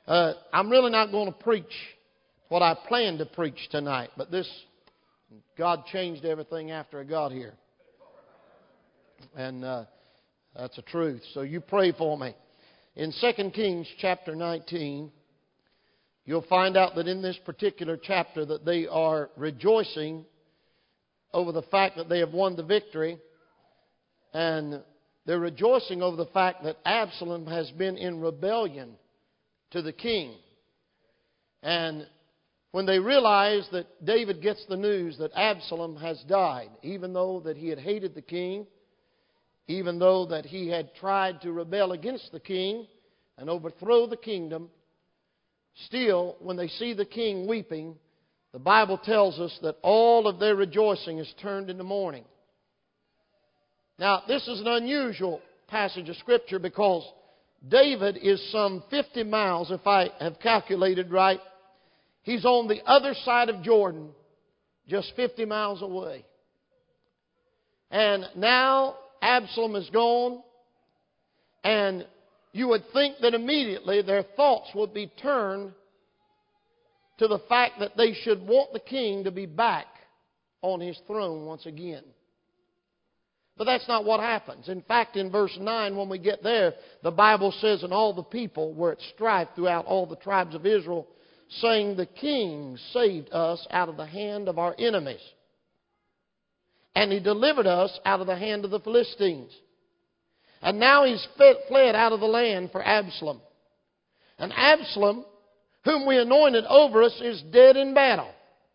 I'm really not going to preach what I planned to preach tonight, but God changed everything after I got here. And that's the truth. So you pray for me. In 2 Kings chapter 19, you'll find out that in this particular chapter that they are rejoicing over the fact that they have won the victory. And they're rejoicing over the fact that Absalom has been in rebellion to the king. And when they realize that David gets the news that Absalom has died, even though that he had hated the king, even though that he had tried to rebel against the king and overthrow the kingdom, still, when they see the king weeping, the Bible tells us that all of their rejoicing is turned into mourning. Now, this is an unusual passage of Scripture because David is some 50 miles, if I have calculated right. He's on the other side of Jordan, just 50 miles away. And now Absalom is gone, and you would think that immediately their thoughts would be turned to the fact that they should want the king to be back on his throne once again. But that's not what happens. In fact, in verse 9, when we get there, the Bible says, and all the people were at strife throughout all the tribes of Israel, saying, the king saved us out of the hand of our enemies, and he delivered us out of the hand of the Philistines. And now he's fled out of the land for Absalom. And Absalom, whom we anointed over us, is dead in battle.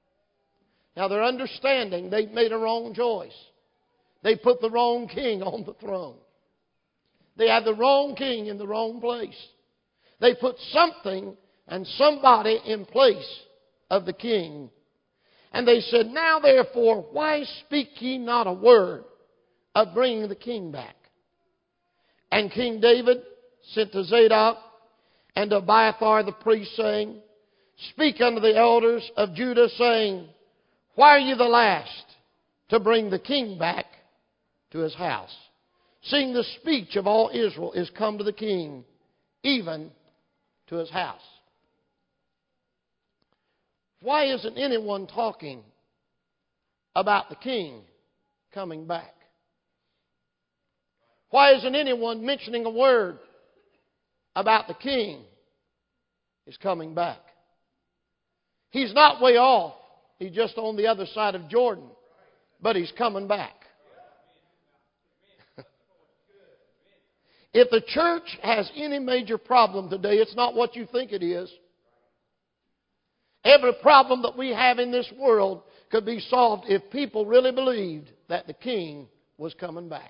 Now they're understanding they've made a wrong choice. They put the wrong king on the throne. They had the wrong king in the wrong place. They put something and somebody in place of the king. And they said, now therefore, why speak ye not a word of bringing the king back? And King David sent to Zadok and to Abiathar the priest, saying, speak unto the elders of Judah, saying, why are you the last to bring the king back to his house, seeing the speech of all Israel is come to the king, even to his house? Why isn't anyone talking about the king coming back? Why isn't anyone mentioning a word about the king is coming back? He's not way off. He's just on the other side of Jordan. But he's coming back. If the church has any major problem today, it's not what you think it is. Every problem that we have in this world could be solved if people really believed that the king was coming back.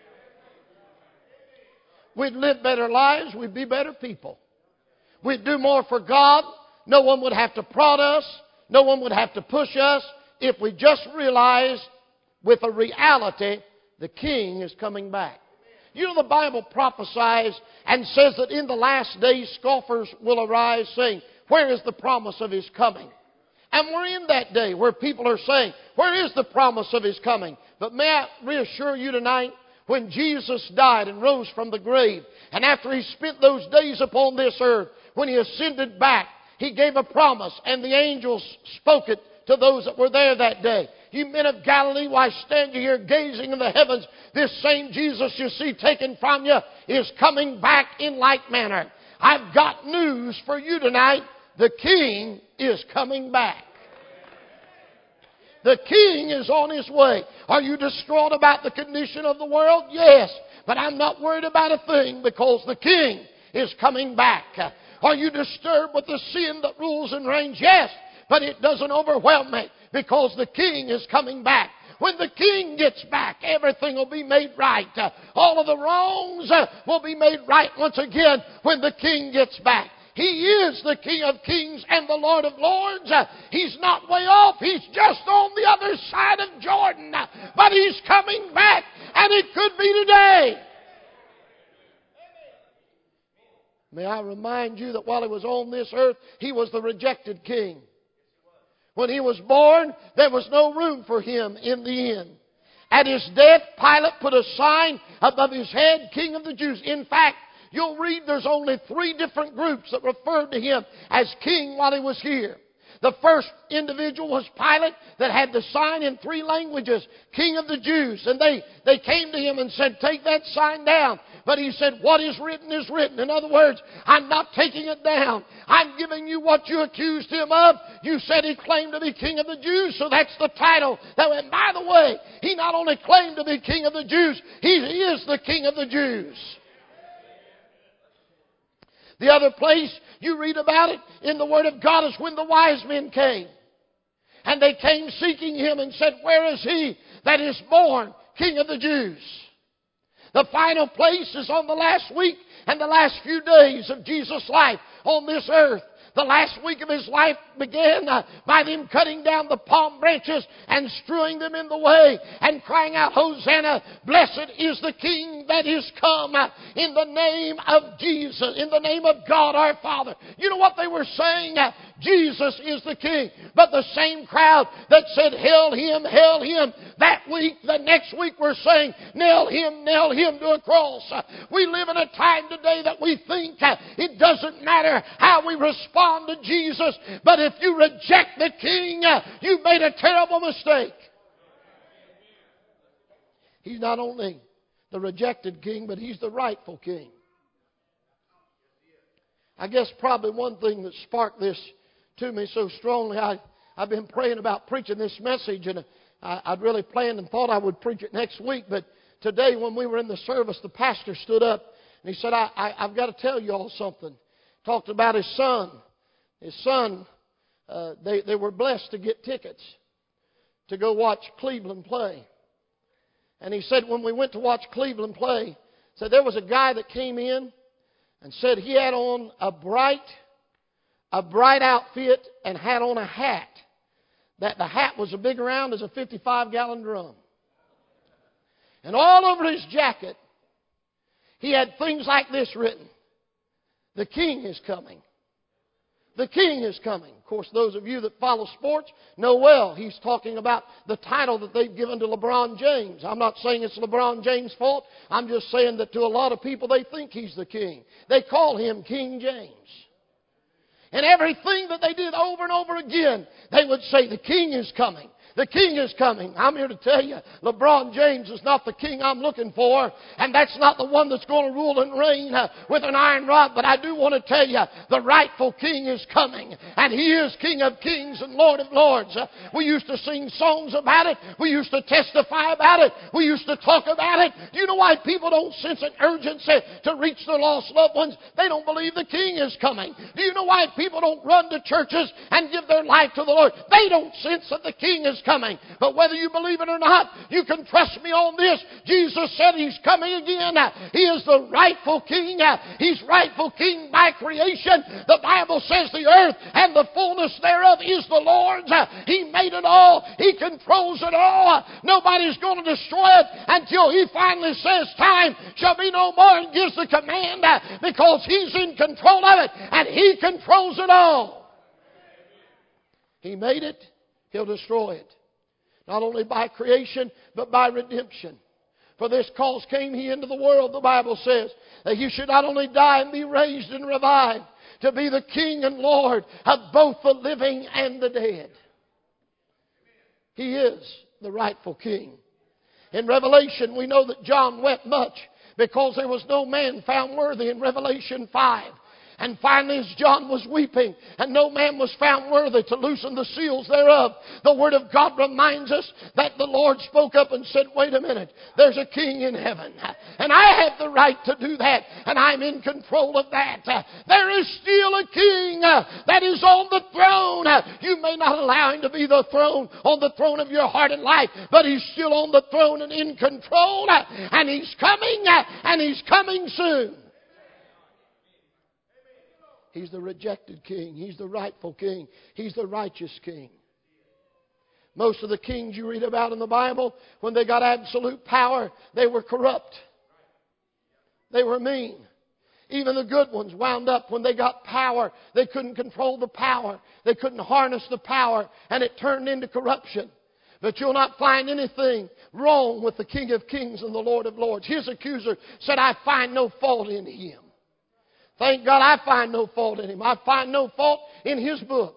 We'd live better lives. We'd be better people. We'd do more for God. No one would have to prod us. No one would have to push us if we just realized with a reality the king is coming back. You know, the Bible prophesies and says that in the last days scoffers will arise, saying, where is the promise of his coming? And we're in that day where people are saying, where is the promise of his coming? But may I reassure you tonight, when Jesus died and rose from the grave, and after he spent those days upon this earth, when he ascended back, he gave a promise, and the angels spoke it to those that were there that day. You men of Galilee, why stand you here gazing in the heavens? This same Jesus you see taken from you is coming back in like manner. I've got news for you tonight. The king is coming back. The king is on his way. Are you distraught about the condition of the world? Yes. But I'm not worried about a thing because the king is coming back. Are you disturbed with the sin that rules and reigns? Yes. But it doesn't overwhelm me because the king is coming back. When the king gets back, everything will be made right. All of the wrongs will be made right once again when the king gets back. He is the King of Kings and the Lord of Lords. He's not way off. He's just on the other side of Jordan. But he's coming back, and it could be today. May I remind you that while he was on this earth, he was the rejected king. When he was born, there was no room for him in the inn. At his death, Pilate put a sign above his head, King of the Jews. In fact, you'll read there's only 3 different groups that referred to Him as king while He was here. The first individual was Pilate, that had the sign in 3 languages, King of the Jews. And they came to Him and said, take that sign down. But He said, what is written is written. In other words, I'm not taking it down. I'm giving you what you accused Him of. You said He claimed to be King of the Jews, so that's the title. And by the way, He not only claimed to be King of the Jews, He is the King of the Jews. The other place you read about it in the Word of God is when the wise men came. And they came seeking Him and said, where is He that is born King of the Jews? The final place is on the last week and the last few days of Jesus' life on this earth. The last week of His life began by them cutting down the palm branches and strewing them in the way and crying out, Hosanna, blessed is the King that is come in the name of Jesus, in the name of God our Father. You know what they were saying? Jesus is the King. But the same crowd that said, hail Him, that week, the next week we're saying, nail Him to a cross. We live in a time today that we think it doesn't matter how we respond to Jesus, but if you reject the King, you've made a terrible mistake. He's not only the rejected King, but He's the rightful King. I guess probably one thing that sparked this to me so strongly, I've been praying about preaching this message, and I'd really planned and thought I would preach it next week, but today when we were in the service, the pastor stood up and he said, I've got to tell you all something. Talked about his son. His son, they were blessed to get tickets to go watch Cleveland play. And he said when we went to watch Cleveland play, said there was a guy that came in and said he had on a bright outfit and had on a hat. That the hat was as big around as a 55-gallon drum. And all over his jacket, he had things like this written. The King is coming. The King is coming. Of course, those of you that follow sports know well he's talking about the title that they've given to LeBron James. I'm not saying it's LeBron James' fault. I'm just saying that to a lot of people they think he's the king. They call him King James. And everything that they did over and over again, they would say, the King is coming. The King is coming. I'm here to tell you, LeBron James is not the king I'm looking for, and that's not the one that's going to rule and reign with an iron rod. But I do want to tell you, the rightful King is coming, and He is King of kings and Lord of lords. We used to sing songs about it. We used to testify about it. We used to talk about it. Do you know why people don't sense an urgency to reach their lost loved ones? They don't believe the King is coming. Do you know why people don't run to churches and give their life to the Lord? They don't sense that the King is coming. But whether you believe it or not, you can trust me on this. Jesus said He's coming again. He is the rightful King. He's rightful King by creation. The Bible says the earth and the fullness thereof is the Lord's. He made it all. He controls it all. Nobody's going to destroy it until He finally says time shall be no more and gives the command, because He's in control of it and He controls it all. He made it. He'll destroy it. Not only by creation, but by redemption. For this cause came He into the world, the Bible says, that He should not only die and be raised and revived, to be the King and Lord of both the living and the dead. He is the rightful King. In Revelation, we know that John wept much because there was no man found worthy in Revelation 5. And finally, as John was weeping, and no man was found worthy to loosen the seals thereof, the Word of God reminds us that the Lord spoke up and said, wait a minute, there's a King in heaven. And I have the right to do that, and I'm in control of that. There is still a King that is on the throne. You may not allow Him to be on the throne of your heart and life, but He's still on the throne and in control, and He's coming soon. He's the rejected King. He's the rightful King. He's the righteous King. Most of the kings you read about in the Bible, when they got absolute power, they were corrupt. They were mean. Even the good ones wound up when they got power. They couldn't control the power. They couldn't harness the power, and it turned into corruption. But you'll not find anything wrong with the King of Kings and the Lord of Lords. His accuser said, I find no fault in Him. Thank God I find no fault in Him. I find no fault in His book.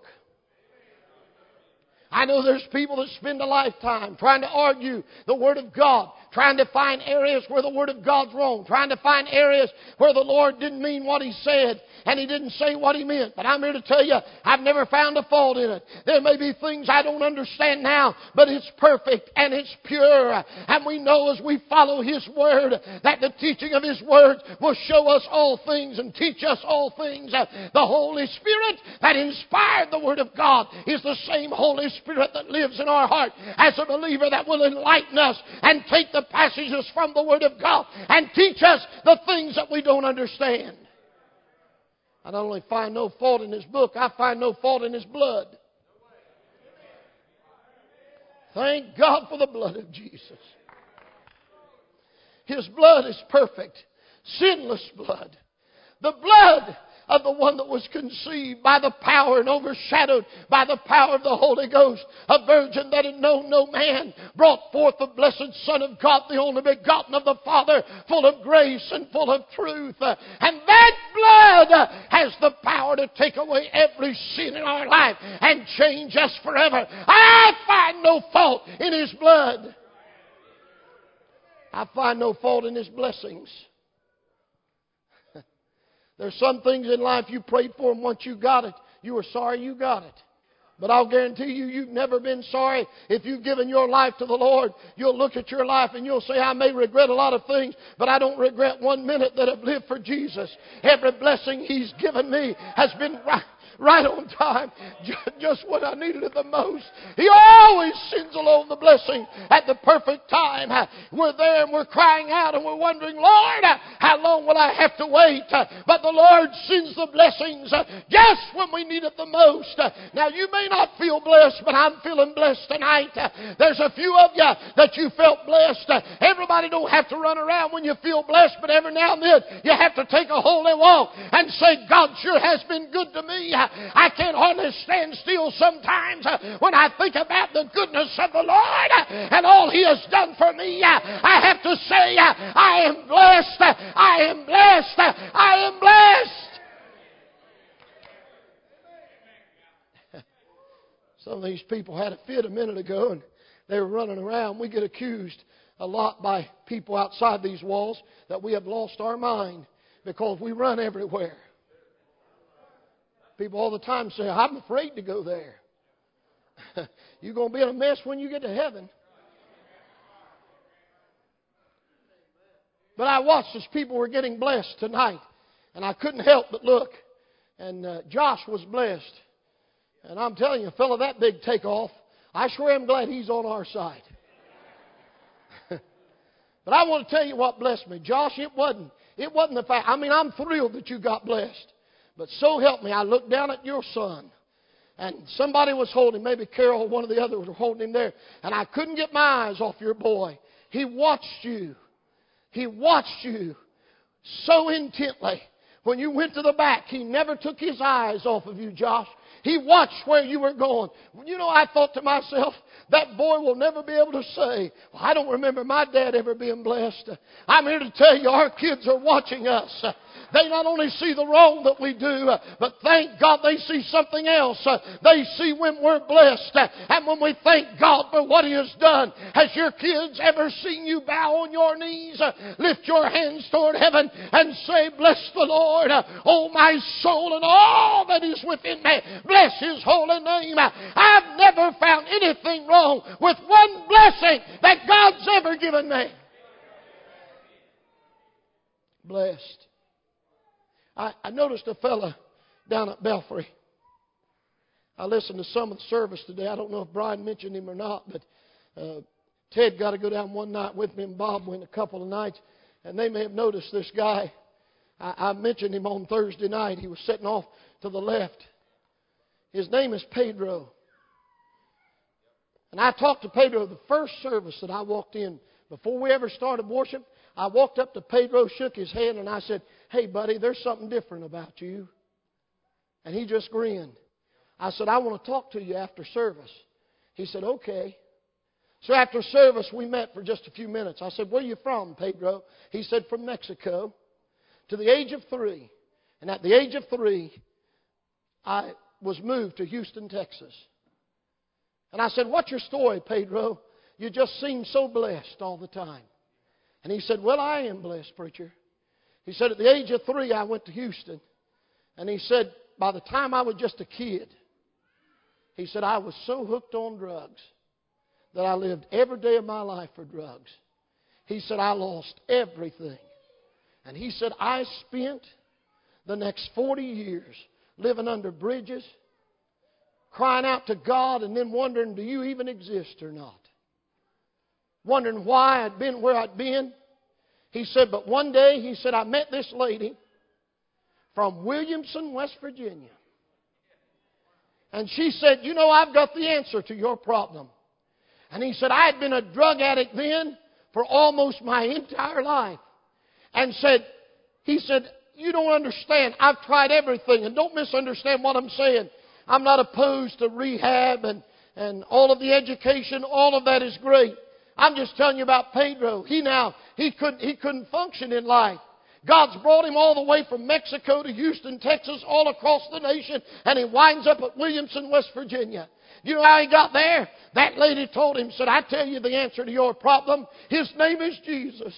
I know there's people that spend a lifetime trying to argue the Word of God, trying to find areas where the Word of God's wrong, trying to find areas where the Lord didn't mean what He said and He didn't say what He meant. But I'm here to tell you, I've never found a fault in it. There may be things I don't understand now, but it's perfect and it's pure. And we know as we follow His Word that the teaching of His Word will show us all things and teach us all things. The Holy Spirit that inspired the Word of God is the same Holy Spirit that lives in our heart as a believer that will enlighten us and take the passages from the Word of God and teach us the things that we don't understand. I not only find no fault in His book, I find no fault in His blood. Thank God for the blood of Jesus. His blood is perfect, sinless blood. The blood of the one that was conceived by the power and overshadowed by the power of the Holy Ghost, a virgin that had known no man, brought forth the blessed Son of God, the only begotten of the Father, full of grace and full of truth. And that blood has the power to take away every sin in our life and change us forever. I find no fault in His blood. I find no fault in His blessings. There's some things in life you prayed for, and once you got it, you were sorry you got it. But I'll guarantee you, you've never been sorry. If you've given your life to the Lord, you'll look at your life and you'll say, I may regret a lot of things, but I don't regret 1 minute that I've lived for Jesus. Every blessing He's given me has been right on time, just when I needed it the most. He always sends along the blessing at the perfect time. We're there and we're crying out and we're wondering, Lord, how long will I have to wait? But the Lord sends the blessings just when we need it the most. Now, you may not feel blessed, but I'm feeling blessed tonight. There's a few of you that you felt blessed. Everybody don't have to run around when you feel blessed, but every now and then you have to take a holy walk and say, God sure has been good to me. I can't hardly stand still sometimes when I think about the goodness of the Lord and all He has done for me. I have to say, I am blessed. I am blessed. I am blessed. Some of these people had a fit a minute ago and they were running around. We get accused a lot by people outside these walls that we have lost our mind because we run everywhere. People all the time say, I'm afraid to go there. You're going to be in a mess when you get to heaven. But I watched as people were getting blessed tonight. And I couldn't help but look. And Josh was blessed. And I'm telling you, a fellow that big take off, I sure am glad he's on our side. But I want to tell you what blessed me. Josh, it wasn't the fact. I mean, I'm thrilled that you got blessed. But so help me, I looked down at your son. And somebody was holding him. Maybe Carol or one of the others were holding him there. And I couldn't get my eyes off your boy. He watched you. He watched you so intently. When you went to the back, he never took his eyes off of you, Josh. He watched where you were going. You know, I thought to myself, that boy will never be able to say, well, I don't remember my dad ever being blessed. I'm here to tell you, our kids are watching us. They not only see the wrong that we do, but thank God they see something else. They see when we're blessed and when we thank God for what He has done. Has your kids ever seen you bow on your knees, lift your hands toward heaven and say, bless the Lord, oh my soul and all that is within me. Bless His holy name. I've never found anything wrong with one blessing that God's ever given me. Blessed. I noticed a fella down at Belfry. I listened to some of the service today. I don't know if Brian mentioned him or not, but Ted got to go down one night with me, and Bob went a couple of nights. And they may have noticed this guy. I mentioned him on Thursday night. He was sitting off to the left. His name is Pedro. And I talked to Pedro the first service that I walked in. Before we ever started worship, I walked up to Pedro, shook his hand, and I said, hey, buddy, there's something different about you. And he just grinned. I said, I want to talk to you after service. He said, okay. So after service, we met for just a few minutes. I said, where are you from, Pedro? He said, from Mexico. To the age of 3. And at the age of 3, I was moved to Houston, Texas. And I said, "What's your story, Pedro? You just seem so blessed all the time." And he said, "Well, I am blessed, preacher." He said, "At the age of 3, I went to Houston." And he said, "By the time I was just a kid," he said, "I was so hooked on drugs that I lived every day of my life for drugs." He said, "I lost everything." And he said, "I spent the next 40 years living under bridges, crying out to God, and then wondering, do you even exist or not? Wondering why I'd been where I'd been." He said, "But one day," he said, "I met this lady from Williamson, West Virginia. And she said, 'You know, I've got the answer to your problem.' And he said, I had been a drug addict then for almost my entire life. And he said, 'You don't understand. I've tried everything.' And don't misunderstand what I'm saying. I'm not opposed to rehab and all of the education. All of that is great. I'm just telling you about Pedro. He couldn't function in life. God's brought him all the way from Mexico to Houston, Texas, all across the nation, and he winds up at Williamson, West Virginia. You know how he got there? That lady told him, said, 'I tell you the answer to your problem. His name is Jesus.'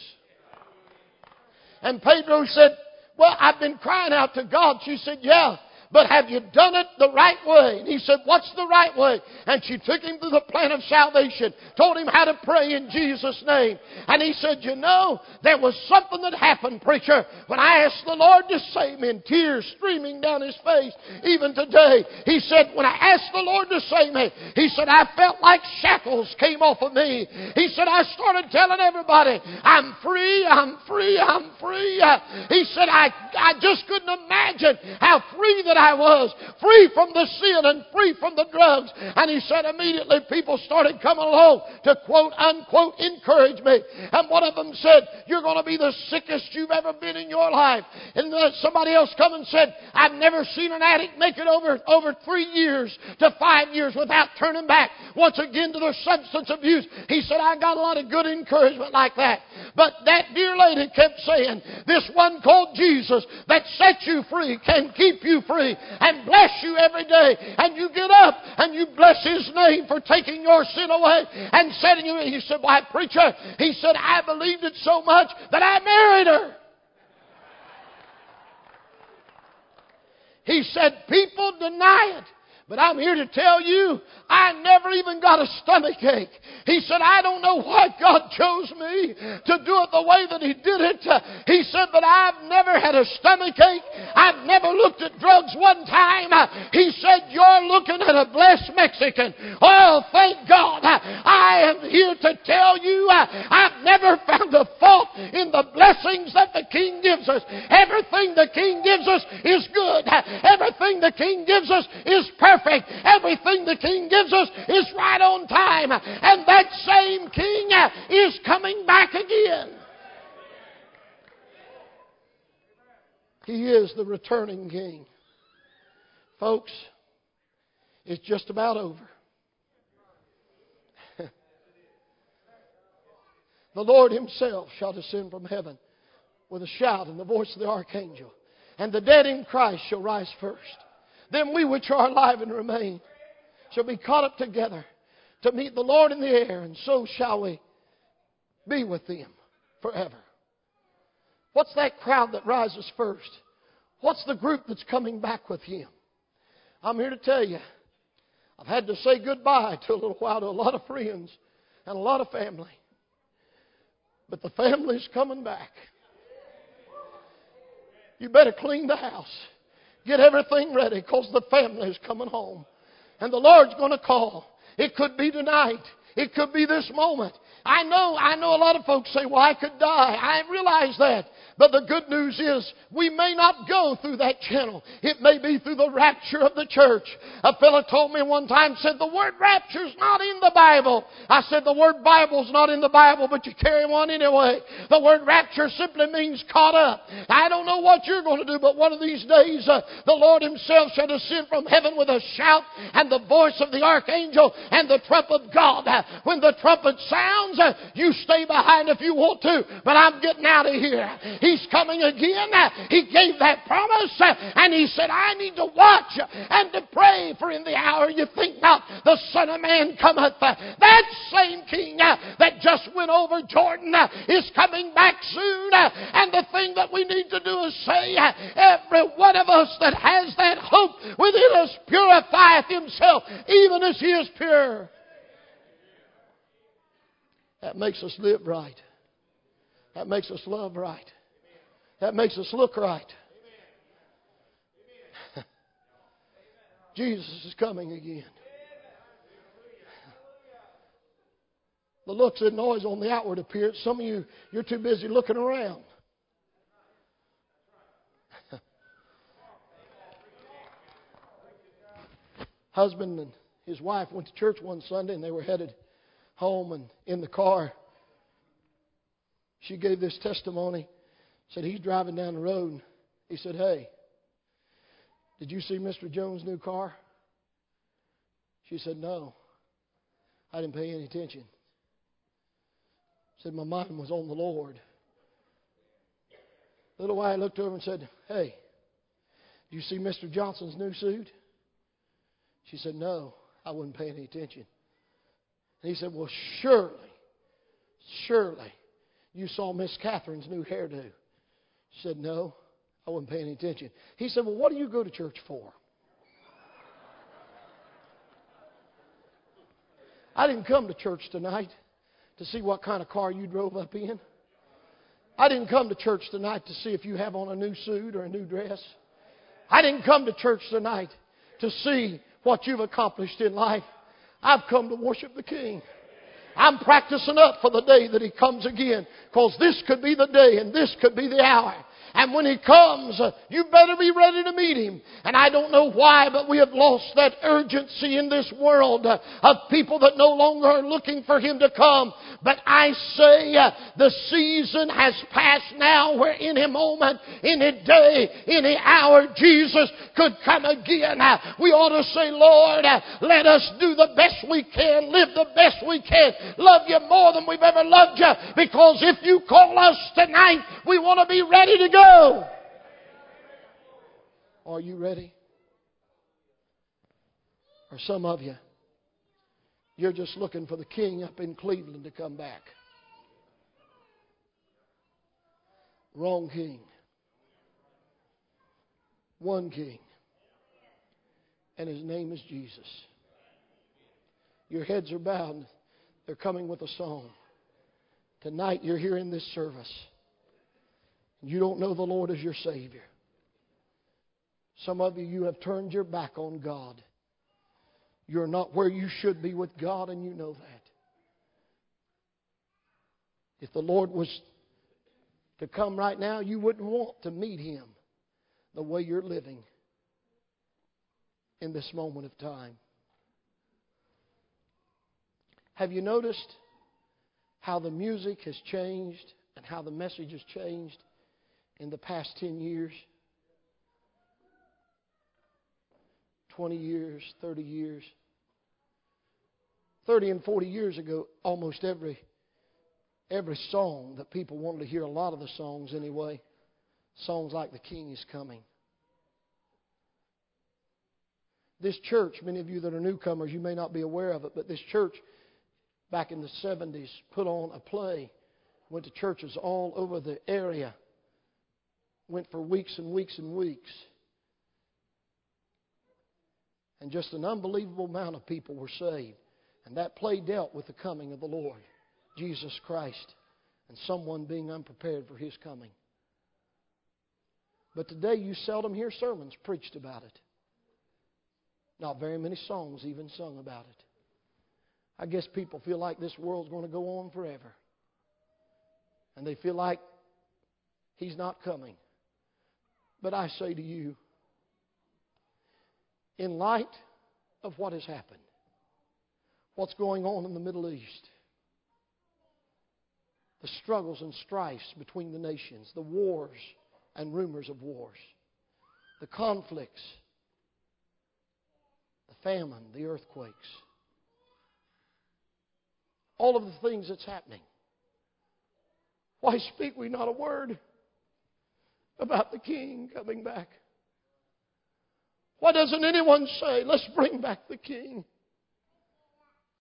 And Pedro said, 'Well, I've been crying out to God.' She said, 'Yeah, but have you done it the right way?' And he said, 'What's the right way?' And she took him through the plan of salvation, told him how to pray in Jesus' name. And he said, 'You know, there was something that happened, preacher, when I asked the Lord to save me,' and tears streaming down his face even today. He said, 'When I asked the Lord to save me,' he said, 'I felt like shackles came off of me.' He said, 'I started telling everybody, I'm free, I'm free, I'm free.' He said, I just couldn't imagine how free that I was, free from the sin and free from the drugs." And he said immediately people started coming along to quote unquote encourage me. And one of them said, "You're going to be the sickest you've ever been in your life." And somebody else come and said, "I've never seen an addict make it over 3 years to 5 years without turning back once again to their substance abuse." He said, "I got a lot of good encouragement like that." But that dear lady kept saying, "This one called Jesus that sets you free can keep you free and bless you every day." And you get up and you bless His name for taking your sin away and setting you. He said, "Why, preacher," he said, "I believed it so much that I married her." He said, "People deny it, but I'm here to tell you, I never even got a stomach ache." He said, "I don't know why God chose me to do it the way that He did it." He said, "But I've never had a stomach ache. I've never looked at drugs one time." He said, "You're looking at a blessed Mexican." Oh, thank God. I am here to tell you, I've never found a fault in the blessings that the King gives us. Everything the King gives us is good. Everything the King gives us is perfect. Everything the King gives us is right on time. And that same King is coming back again. He is the returning King. Folks, it's just about over. The Lord Himself shall descend from heaven with a shout and the voice of the archangel. And the dead in Christ shall rise first. Then we which are alive and remain shall be caught up together to meet the Lord in the air, and so shall we be with them forever. What's that crowd that rises first? What's the group that's coming back with Him? I'm here to tell you, I've had to say goodbye to a little while to a lot of friends and a lot of family. But the family's coming back. You better clean the house. Get everything ready, because the family's coming home. And the Lord's going to call. It could be tonight. It could be this moment. I know a lot of folks say, "Well, I could die." I realize that. But the good news is we may not go through that channel. It may be through the rapture of the church. A fellow told me one time, said, "The word rapture's not in the Bible." I said, "The word Bible's not in the Bible, but you carry one anyway." The word rapture simply means caught up. I don't know what you're going to do, but one of these days the Lord Himself shall descend from heaven with a shout and the voice of the archangel and the trump of God. When the trumpet sounds, you stay behind if you want to, but I'm getting out of here. He's coming again. He gave that promise, and He said, I need to watch and to pray, for in the hour you think not the Son of Man cometh. That same King that just went over Jordan is coming back soon. And the thing that we need to do is say, every one of us that has that hope within us purifieth himself, even as he is pure. That makes us live right. That makes us love right. That makes us look right. Jesus is coming again. The looks and noise on the outward appearance. Some of you, you're too busy looking around. Husband and his wife went to church one Sunday, and they were headed home, and in the car, she gave this testimony. Said he's driving down the road, and he said, hey, did you see Mr. Jones' new car? She said, no, I didn't pay any attention. Said, my mind was on the Lord. A little while I looked over and said, hey, do you see Mr. Johnson's new suit? She said, no, I wasn't paying any attention. And he said, well, surely you saw Miss Catherine's new hairdo. She said, no, I wasn't paying any attention. He said, well, what do you go to church for? I didn't come to church tonight to see what kind of car you drove up in. I didn't come to church tonight to see if you have on a new suit or a new dress. I didn't come to church tonight to see what you've accomplished in life. I've come to worship the King. I'm practicing up for the day that He comes again, because this could be the day and this could be the hour. And when He comes, you better be ready to meet Him. And I don't know why, but we have lost that urgency in this world of people that no longer are looking for Him to come. But I say the season has passed now where any moment, any day, any hour, Jesus could come again. We ought to say, Lord, let us do the best we can, live the best we can, love You more than we've ever loved You. Because if You call us tonight, we want to be ready to go. Are you ready? Or some of you, you're just looking for the King up in Cleveland to come back. Wrong King. One King. And His name is Jesus. Your heads are bowed. They're coming with a song. Tonight you're here in this service. You don't know the Lord as your Savior. Some of you have turned your back on God. You're not where you should be with God, and you know that. If the Lord was to come right now, you wouldn't want to meet Him the way you're living in this moment of time. Have you noticed how the music has changed and how the message has changed in the past 10 years? 20 years, 30 years. 30 and 40 years ago, almost every song that people wanted to hear, a lot of the songs anyway, songs like The King is Coming. This church, many of you that are newcomers, you may not be aware of it, but this church back in the 70s put on a play, went to churches all over the area, went for weeks and weeks and weeks. And just an unbelievable amount of people were saved. And that play dealt with the coming of the Lord, Jesus Christ, and someone being unprepared for His coming. But today you seldom hear sermons preached about it. Not very many songs even sung about it. I guess people feel like this world's going to go on forever. And they feel like He's not coming. But I say to you, in light of what has happened, what's going on in the Middle East, the struggles and strifes between the nations, the wars and rumors of wars, the conflicts, the famine, the earthquakes, all of the things that's happening. Why speak we not a word? about the king coming back? Why doesn't anyone say, let's bring back the king?